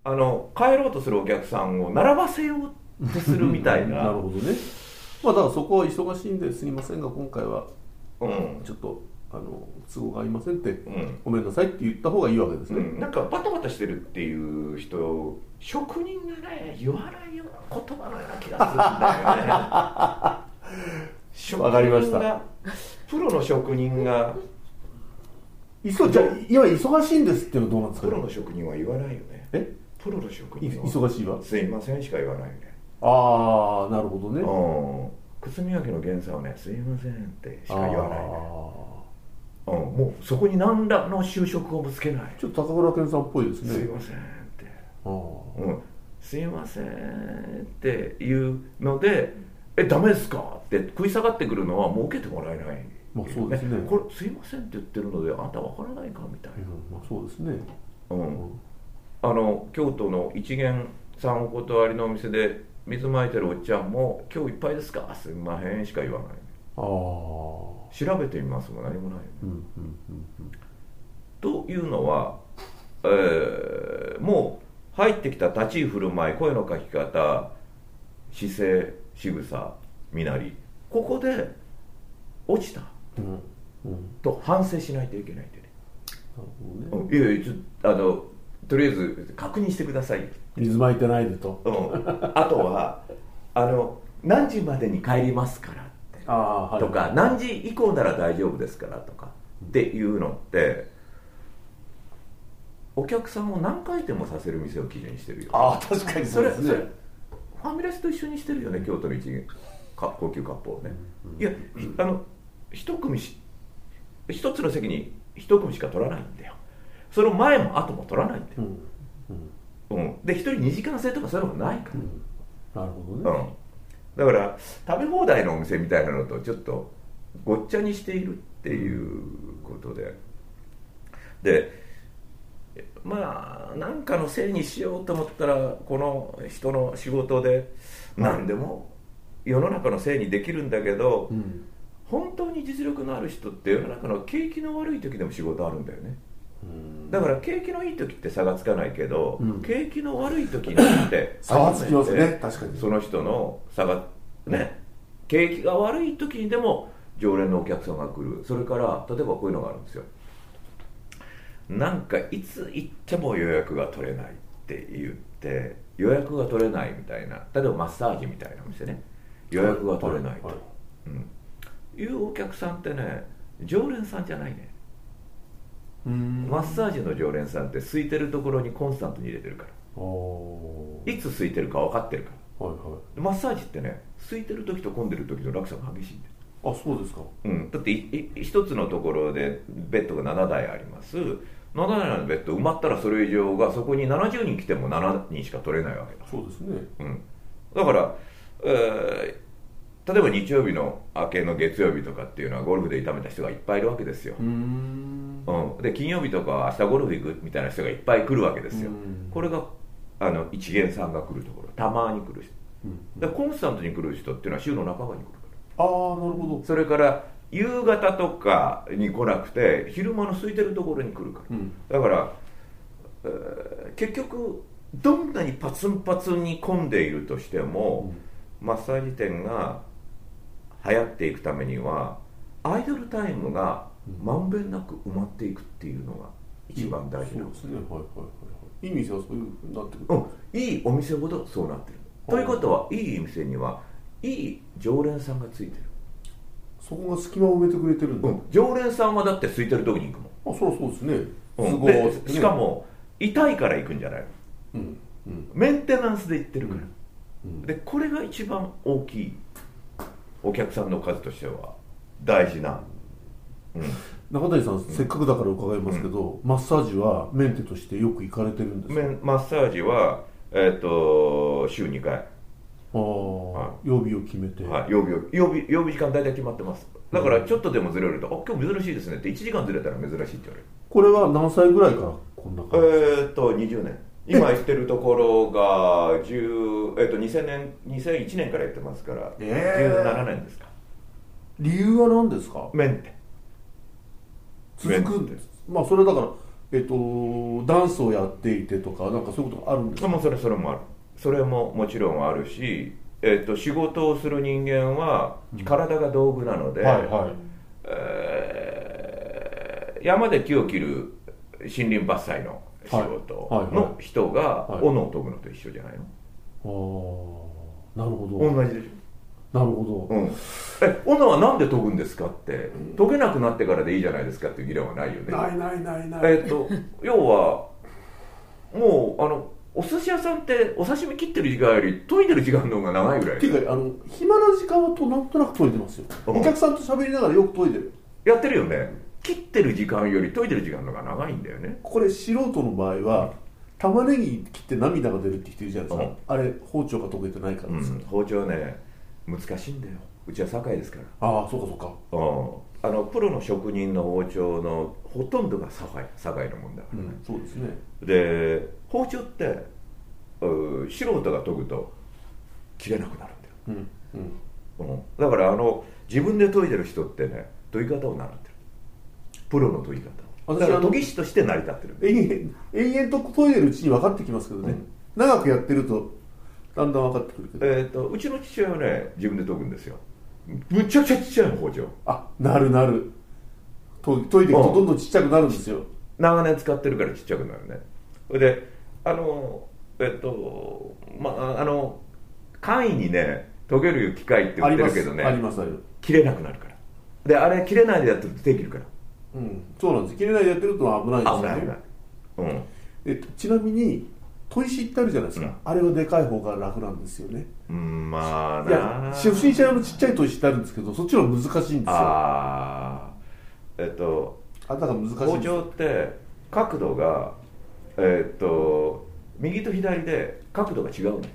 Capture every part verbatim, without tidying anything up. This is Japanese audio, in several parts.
あの帰ろうとするお客さんを並ばせようとするみたいななるほどね。まあだからそこは忙しいんですいませんが今回はうんちょっとあの都合がありませんって、 うん、 ごめんなさいって言った方がいいわけですね、 うん、なんかバタバタしてるっていう人、職人がね言わないような言葉のような気がするんだよねわかりました。 プロの職人がいそじゃあ今忙しいんですっていうのはどうなんですか、 プロの職人は言わないよね。 えプロの職人は忙しいわすいませんしか言わないよね。 ああなるほどね。 うん、靴磨きの原さんはねすいませんってしか言わないね。うん、もうそこに何らの就職をぶつけない。 ちょっと高倉健さんっぽいですね。 すいませんって、 あ、 うん、すいませんっていうので、えダメですかって食い下がってくるのはもう受けてもらえない。 まあそうですね。 これすいませんって言ってるのであなたわからないかみたいな、 うん、まあそうですね。 うん、 うん、 あの京都の一元さんお断りのお店で水まいてるおっちゃんも今日いっぱいですかすいませんしか言わない。 ああ調べてみますも何もない、 うんうんうんうん、 というのは、えー、もう入ってきた立ち居振る舞い声の書き方姿勢仕草身なりここで落ちた、 うんうん、 と反省しないといけないんでね。 なるほどね。 うん、いやいやちょあのとりあえず確認してください。 水まいてないでと、 うん、あとはあの何時までに帰りますからってあ、はい、 とか何時以降なら大丈夫ですからとかっていうのってお客さんを何回転もさせる店を基準にしてるよ。 ああ確かにそうですね。 それそれファミレスと一緒にしてるよね京都の一元高級割烹ね、うん、いやあの一組し一つの席に一組しか取らないんだよ。その前も後も取らないんだよ、うんうんうん、で一人にじかん制とかそういうのもないから、うん、 なるほどね、 うん、だから食べ放題のお店みたいなのとちょっとごっちゃにしているっていうことででまあ何かのせいにしようと思ったらこの人の仕事で何でも世の中のせいにできるんだけど、うん、本当に実力のある人って世の中の景気の悪い時でも仕事あるんだよね。だから景気のいい時って差がつかないけど、うん、景気の悪い時になって差がつきますね。確かにその人の差がね景気が悪い時にでも常連のお客さんが来る。それから例えばこういうのがあるんですよ。なんかいつ行っても予約が取れないって言って予約が取れないみたいな例えばマッサージみたいなお店ね予約が取れないと、はいはいうん、いうお客さんってね常連さんじゃないね。マッサージの常連さんって空いてるところにコンスタントに入れてるからいつ空いてるか分かってるから、はいはい、マッサージってね空いてる時と混んでる時の落差が激しいんで。 あ、そうですか、 うん、だって一つのところでベッドがななだいあります。ななだいのベッド埋まったらそれ以上がそこにななじゅうにん来てもななにんしか取れないわけだ。 そうですね、 うん、だから、えー例えば日曜日の明けの月曜日とかっていうのはゴルフで痛めた人がいっぱいいるわけですよ。うーん、うん、で金曜日とか明日ゴルフ行くみたいな人がいっぱい来るわけですよ。これがあの一元さんが来るところたまに来る人、うん、でコンスタントに来る人っていうのは週の半ばに来るから。 ああなるほど。 それから夕方とかに来なくて昼間の空いてるところに来るから、うん、だから、えー、結局どんなにパツンパツンに混んでいるとしても、うん、マッサージ店が流行っていくためにはアイドルタイムがまんべんなく埋まっていくっていうのが一番大事なんですね。 そうですね、はいはいはい、いい店はそういうふうになってくる、 うん、いいお店ほどそうなってる。ということはいい店にはいい常連さんがついてる。 そこが隙間を埋めてくれてるんだ、 うん、常連さんはだって空いてる時に行くもん。 あ、そうそうですね、 うん、でしかも痛いから行くんじゃないの、うんうん、メンテナンスで行ってるから、うんうん、でこれが一番大きいお客さんの数としては大事な、 うん、中谷さん、うん、せっかくだから伺いますけど、うん、マッサージはメンテとしてよく行かれてるんですか？ マッサージは、えー、と週にかい、 あ、はい、曜日を決めて、 はい、曜日を曜日曜日時間大体決まってます。だからちょっとでもずれると、うん、あ今日珍しいですねっていちじかんずれたら珍しいって言われる。 これは何歳ぐらいからこんな感じ？ えー、っとにじゅうねん、今行ってるところがじゅう、えー、っとにせんねんにせんいちねんからやってますから、えー、じゅうななねんですか。 理由は何ですか？ メンテ続くんです。まあそれだからえっとダンスをやっていてとかなんかそういうことがあるんですか？ もうそれそれもある。それももちろんあるし、えっと仕事をする人間は体が道具なので、 うんはいはいえー山で木を切る森林伐採の仕事はいはいはいの人がはい斧を研ぐのと一緒じゃないの？ ああなるほど同じでしなるほょ、うん、え斧はなんで研ぐんですかって、研げなくなってからでいいじゃないですかっていう議論はないよね。 どないないないないえっと要はもうあのお寿司屋さんってお刺身切ってる時間より研いでる時間の方が長いぐらい。 っていうかあの暇な時間はとなんとなく研いでますよ、 うんお客さんと喋りながらよく研いでる。 やってるよね。切ってる時間より研いでる時間の方が長いんだよね。 これ素人の場合は玉ねぎ切って涙が出るって人いるじゃないですか、 うんあれ包丁が研げてないからですか、 うん、包丁ね難しいんだよ。うちは堺ですから。 ああそうかそうかうん、あのプロの職人の包丁のほとんどが堺堺のもんだからね、 うん、そうですねで包丁ってう素人が研ぐと切れなくなるんだよ、 うんうんうん、だからあの自分で研いでる人ってね研ぎ方を習ってる。プロの研ぎ方を。だから研ぎ師として成り立ってる。 延々延々と研いでるうちに分かってきますけどね、 うん長くやってるとだんだん分かってくるけど、 えー、とうちの父親はね自分で研ぐんですよ。むちゃくちゃちっちゃいの包丁。 あなるなる研研いでいくとどんどんちっちゃくなるんですよ。 長年使ってるからちっちゃくなるね。それであのえっとまああの簡易にね研げる機械って売ってるけどねありますあります切れなくなるから。であれ切れないでやってると手切るから。 うん、そうなんです。切れないでやってると危ないんですよね。 危ない危ない、うん、 えちなみに砥石ってあるじゃないですか、 うん、 あれはでかい方が楽なんですよね。 うんまあないや初心者用のちっちゃい砥石ってあるんですけどそっちの方が難しいんですよ。 ああえっとあだから難しいんですよ。 包丁って角度がえっと右と左で角度が違うの、 うん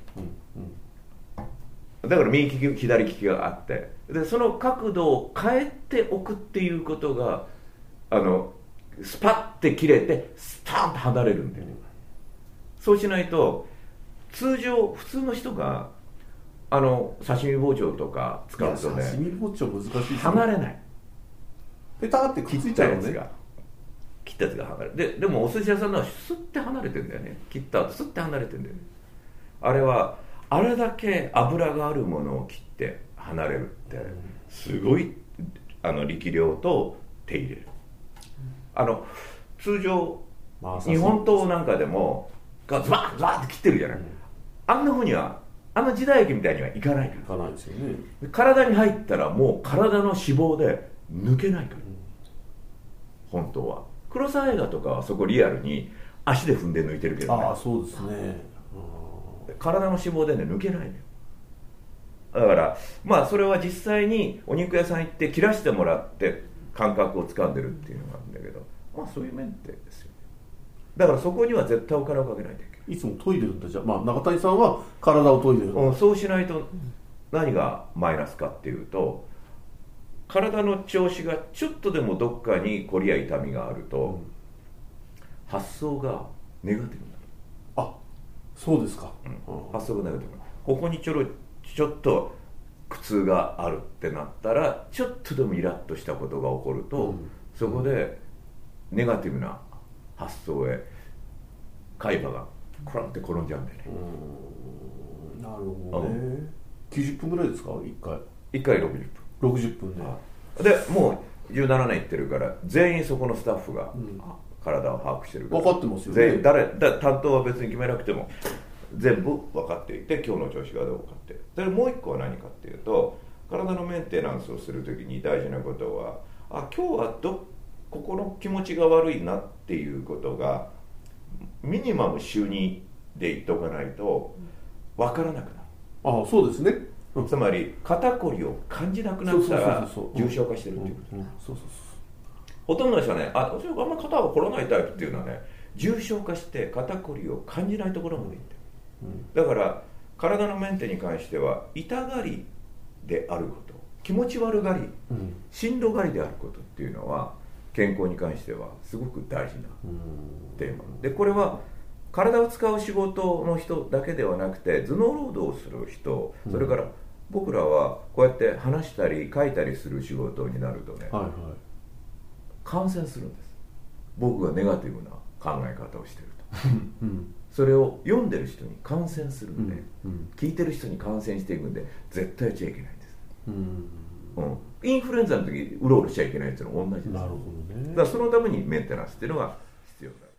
だから右利き左利きがあってでその角度を変えておくっていうことがあのスパッて切れてスパンと離れるんだよね。そうしないと通常普通の人があの刺身包丁とか使うとね刺身包丁難しいですね。 離れない。 ペタってくっついちゃうのね。 切ったやつが離れる。ででもお寿司屋さんのはスッて離れてんだよね。切った後スッて離れてんだよね。あれはあれだけ油があるものを切って離れるってすごいあの力量と手入れる。あの通常、まあ、日本刀なんかでもズバッズバッって切ってるじゃない、うん、あんなふうにはあの時代劇みたいにはいかないから。いかないですよね。 体に入ったらもう体の脂肪で抜けないから、うん、本当は黒沢映画とかはそこリアルに足で踏んで抜いてるけどね。 ああそうですね。 体の脂肪でね抜けないのよ。だからまあそれは実際にお肉屋さん行って切らしてもらって感覚をつかんでるっていうのがあるんだけど、まあそういうメンテですよね。だからそこには絶対お金をかけないといけない。 いつも研いでるんだ。じゃあ、まあ、中谷さんは体を研いでる、 うん、そうしないと何がマイナスかっていうと体の調子がちょっとでもどっかにこりや痛みがあると、うん、発想がネガティブになる。 あそうですか、 うん、発想がネガティブ。ここにちょろちょっと苦痛があるってなったらちょっとでもイラッとしたことが起こると、うん、そこでネガティブな発想へ海馬がコロンって転んじゃうんだよね。 うーんなるほどね。きゅうじゅっぷんぐらいですかいっかい。 いっかいろくじゅっぷん。 ろくじゅっぷんね。 でもうじゅうななねん行ってるから全員そこのスタッフが体を把握してるから、 分かってますよね。 全員誰だ担当は別に決めなくても全部分かっていて今日の調子がどうかって。でもう一個は何かっていうと体のメンテナンスをするときに大事なことはあ今日はどここの気持ちが悪いなっていうことがミニマム週にで言っとかないと分からなくなる。 ああそうですね、 うん、つまり肩こりを感じなくなったら重症化してるっていうことです。ほとんどの人はね あ, あんまり肩が凝らないタイプっていうのはね重症化して肩こりを感じないところまでいって、うん、だから体のメンテに関しては痛がりであること気持ち悪がり、うん、しんどがりであることっていうのは健康に関してはすごく大事なテーマで、これは体を使う仕事の人だけではなくて頭脳労働をする人、それから僕らはこうやって話したり書いたりする仕事になるとね、はいはい、感染するんです。僕がネガティブな考え方をしてると、 うん、 それを読んでる人に感染するんで、 うんうん、 聞いてる人に感染していくんで絶対やっちゃいけないんです、 うんうん、インフルエンザの時うろうろしちゃいけないっていうのは同じです。 なるほどね。 だからそのためにメンテナンスっていうのが必要だ。